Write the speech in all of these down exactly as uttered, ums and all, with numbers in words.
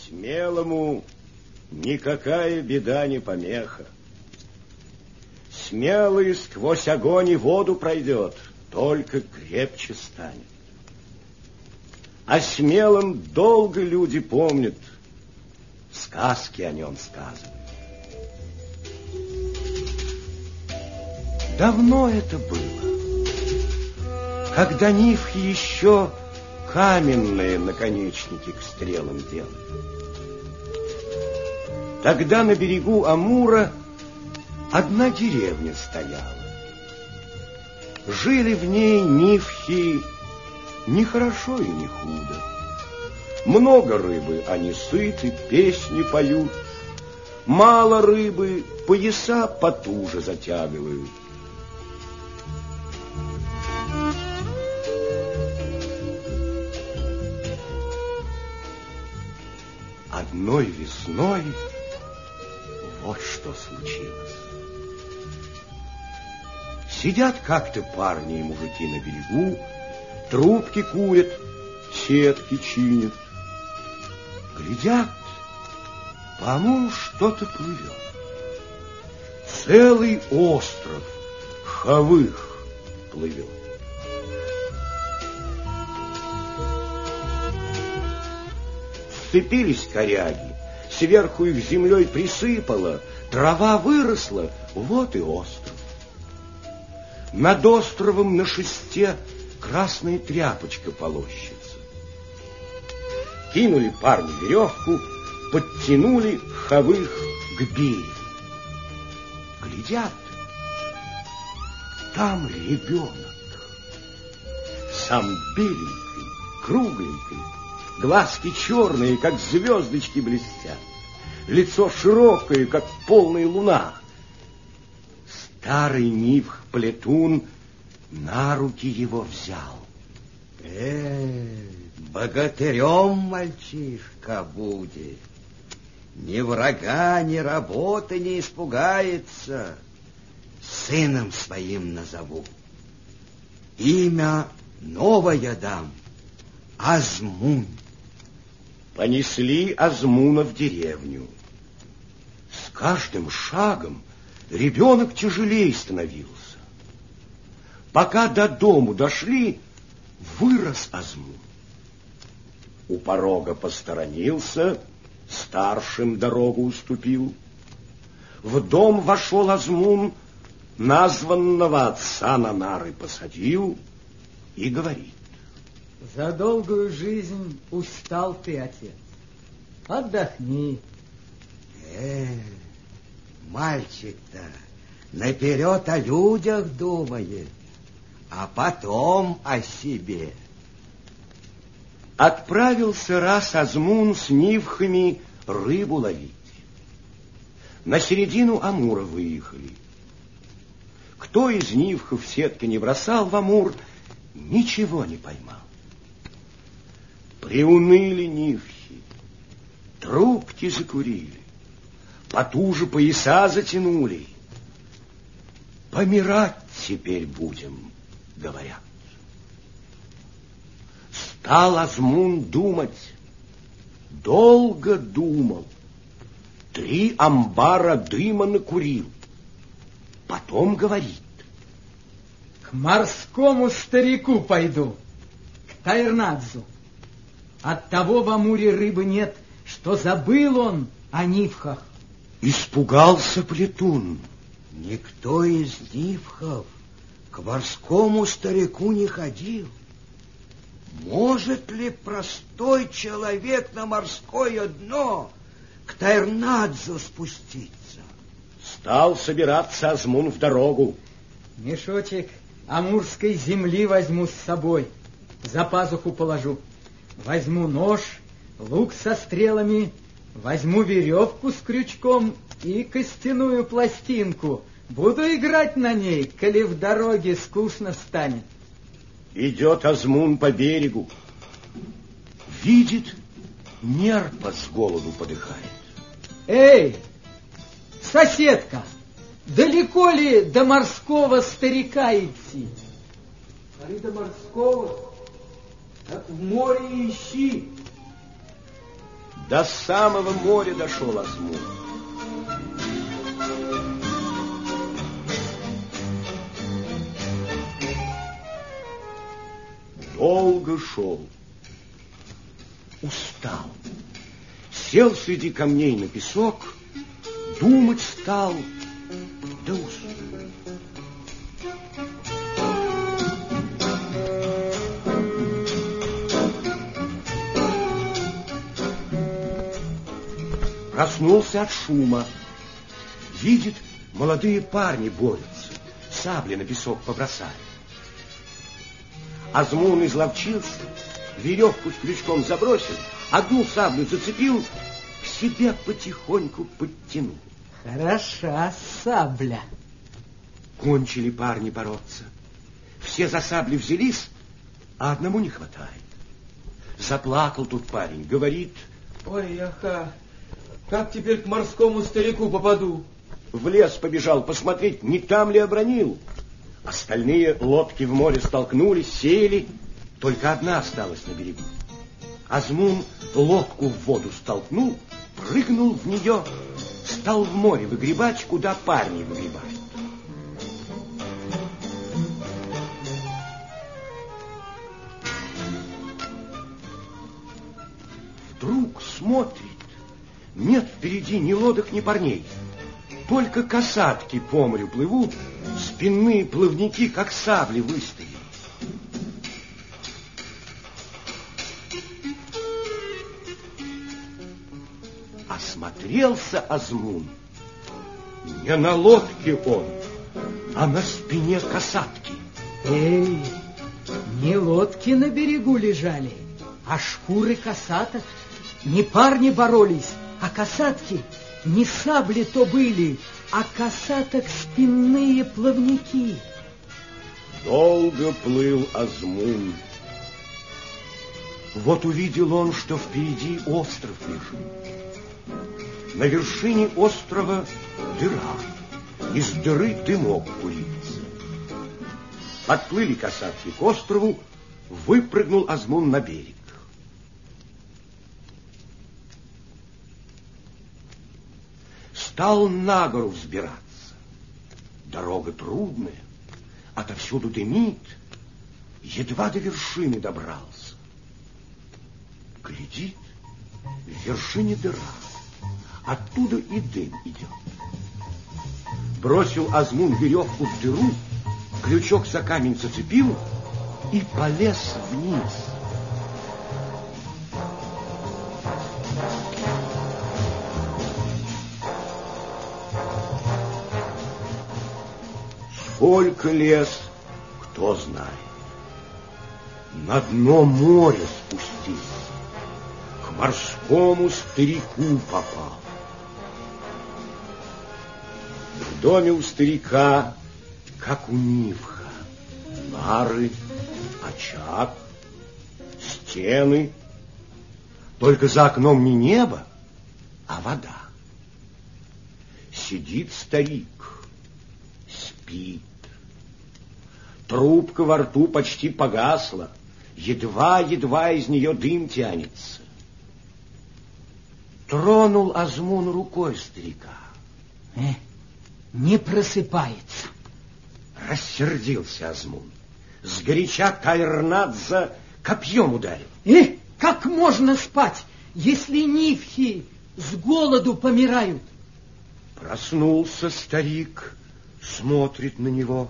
Смелому никакая беда не помеха. Смелый сквозь огонь и воду пройдет, только крепче станет. О смелом долго люди помнят, сказки о нем сказывают. Давно это было, когда нивхи еще каменные наконечники к стрелам делали. Тогда на берегу Амура одна деревня стояла. Жили в ней нивхи не хорошо и не худо. Много рыбы, они сыты, песни поют. Мало рыбы, пояса потуже затягивают. Одной весной вот что случилось. Сидят как-то парни и мужики на берегу, трубки курят, сетки чинят. Глядят, по Амуру что-то плывет. Целый остров хавых плывет. Сцепились коряги, сверху их землей присыпало, трава выросла, вот и остров. Над островом на шесте красная тряпочка полощется. Кинули парни веревку, подтянули хавых к берегу. Глядят, там ребенок. Сам беленький, кругленький, глазки черные, как звездочки блестят, лицо широкое, как полная луна. Старый нивх Плетун на руки его взял. Э, богатырем мальчишка будет. Ни врага, ни работы не испугается. Сыном своим назову. Имя новое дам. Азмун. Понесли Азмуна в деревню. С каждым шагом ребенок тяжелее становился. Пока до дому дошли, вырос Азмун. У порога посторонился, старшим дорогу уступил. В дом вошел Азмун, названного отца на нары посадил и говорит: за долгую жизнь устал ты, отец. Отдохни. Э, мальчик-то наперед о людях думает, а потом о себе. Отправился раз Азмун с нивхами рыбу ловить. На середину Амура выехали. Кто из нивхов сетки не бросал в Амур, ничего не поймал. Приуныли нивхи, трубки закурили, потуже пояса затянули. Помирать теперь будем, говорят. Стал Азмун думать, долго думал, три амбара дыма накурил. Потом говорит: к морскому старику пойду, к Тайрнадзу. Оттого в Амуре рыбы нет, что забыл он о нивхах. Испугался Плетун. Никто из нивхов к морскому старику не ходил. Может ли простой человек на морское дно к Тайрнадзу спуститься? Стал собираться Азмун в дорогу. Мешочек амурской земли возьму с собой, за пазуху положу. Возьму нож, лук со стрелами, возьму веревку с крючком и костяную пластинку. Буду играть на ней, коли в дороге скучно станет. Идет Азмун по берегу. Видит, нерпа с голоду подыхает. Эй, соседка, далеко ли до морского старика идти? Али до морского, так в море ищи. До самого моря дошел Азмун. Долго шел. Устал. Сел среди камней на песок, думать стал, да уснул. Проснулся от шума. Видит, молодые парни борются, сабли на песок побросали. Азмун изловчился, веревку с крючком забросил, одну саблю зацепил, к себе потихоньку подтянул. Хороша сабля. Кончили парни бороться. Все за сабли взялись, а одному не хватает. Заплакал тут парень, говорит: ой, яха, как теперь к морскому старику попаду? В лес побежал посмотреть, не там ли обронил. Остальные лодки в море столкнулись, сели, только одна осталась на берегу. Азмун лодку в воду столкнул, прыгнул в нее, стал в море выгребать, куда парни выгребают. Вдруг смотрит, нет впереди ни лодок, ни парней. Только касатки по морю плывут, спинные плавники, как сабли, выставили. Осмотрелся Азмун. Не на лодке он, а на спине касатки. Эй, не лодки на берегу лежали, а шкуры касаток. Не парни боролись, а касатки. Не сабли то были, а касаток спинные плавники. Долго плыл Азмун. Вот увидел он, что впереди остров лежит. На вершине острова дыра. Из дыры дымок курится. Подплыли касатки к острову, выпрыгнул Азмун на берег. Стал на гору взбираться. Дорога трудная, отовсюду дымит. Едва до вершины добрался. Глядит, в вершине дыра. Оттуда и дым идет. Бросил Азмун веревку в дыру, крючок за камень зацепил и полез вниз. Сколько лез, кто знает. На дно моря спустился, к морскому старику попал. В доме у старика, как у Нивха, нары, очаг, стены. Только за окном не небо, а вода. Сидит старик, спит. Трубка во рту почти погасла, едва-едва из нее дым тянется. Тронул Азмун рукой старика. Э, не просыпается. Рассердился Азмун. Сгоряча Тайрнадза копьем ударил. Э, как можно спать, если нивхи с голоду помирают? Проснулся старик, смотрит на него.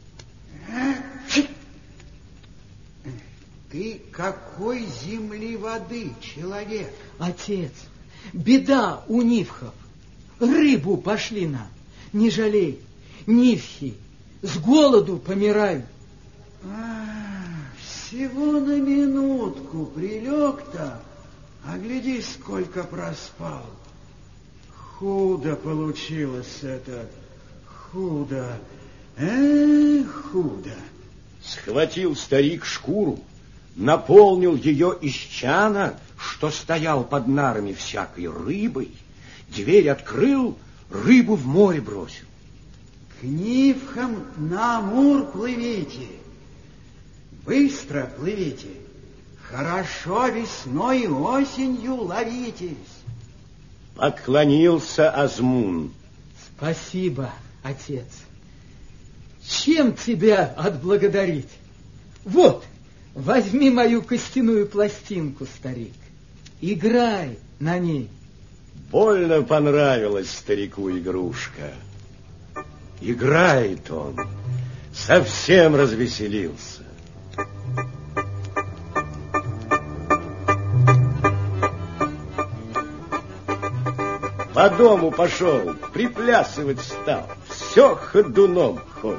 Ты какой земли воды, человек? Отец, беда у нивхов. Рыбу пошли нам. Не жалей, нивхи с голоду помирают. А, всего на минутку прилег-то, а гляди, сколько проспал. Худо получилось это, худо, эх, худо. Схватил старик шкуру, наполнил ее из чана, что стоял под нарами всякой рыбой, дверь открыл, рыбу в море бросил. К нивхам на Амур плывите, быстро плывите, Хорошо весной и осенью ловитесь. Поклонился Азмун. Спасибо, отец. Чем тебя отблагодарить? Вот, возьми мою костяную пластинку, старик. Играй на ней. Больно понравилась старику игрушка. Играет он, совсем развеселился. По дому пошел, приплясывать стал, все ходуном ходит.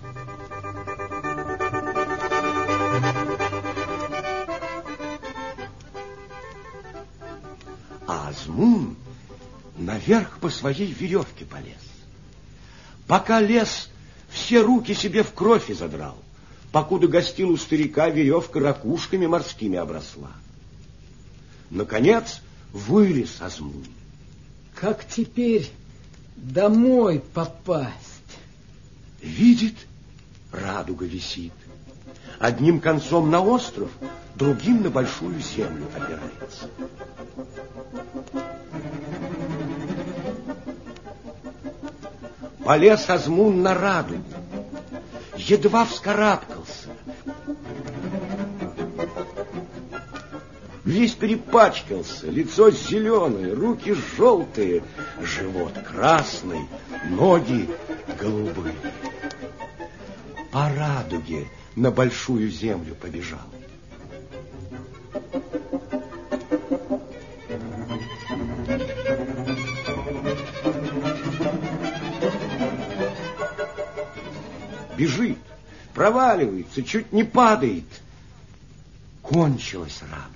А Азмун наверх по своей веревке полез. Пока лез, все руки себе в кровь и задрал. Покуда гостил у старика, веревка ракушками морскими обросла. Наконец вылез Азмун. Как теперь домой попасть? Видит, радуга висит. Одним концом на остров, другим на большую землю опирается. Полез Азмун на радугу, едва вскарабкался. Весь перепачкался, лицо зеленое, руки желтые, живот красный, ноги голубые. По радуге на большую землю побежал. Бежит, проваливается, чуть не падает. Кончилась радуга.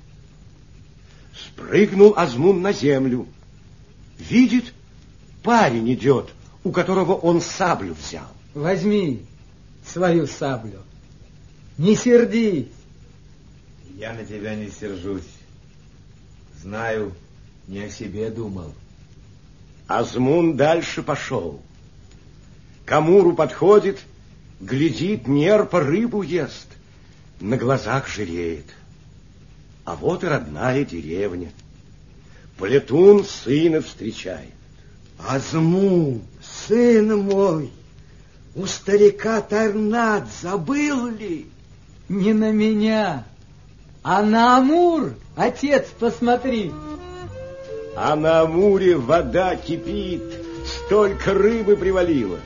Спрыгнул Азмун на землю. Видит, парень идет, у которого он саблю взял. Возьми свою саблю. Не сердись. Я на тебя не сержусь. Знаю, не о себе думал. Азмун дальше пошел. К Амуру подходит, глядит, нерпа рыбу ест, на глазах жиреет. А вот и родная деревня. Плетун сына встречает. Азмун, сын мой, у старика Тайрнат забыл ли? Не на меня, а на Амур, отец, посмотри. А на Амуре вода кипит, столько рыбы привалило.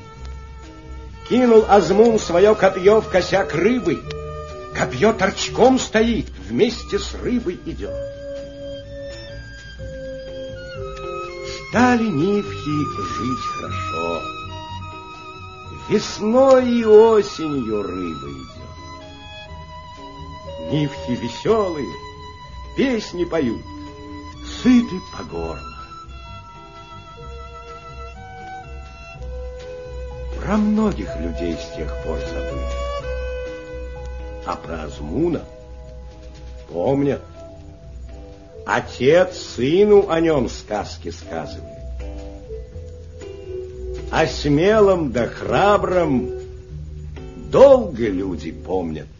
Кинул Азмун свое копье в косяк рыбы. Копье торчком стоит, вместе с рыбой идет. Стали нивхи жить хорошо. Весной и осенью рыба идет. Нивхи веселые, песни поют, сыты по горло. Про многих людей с тех пор забыли. А про Азмуна помнят. Отец сыну о нем сказки сказывает. О смелом да храбром долго люди помнят.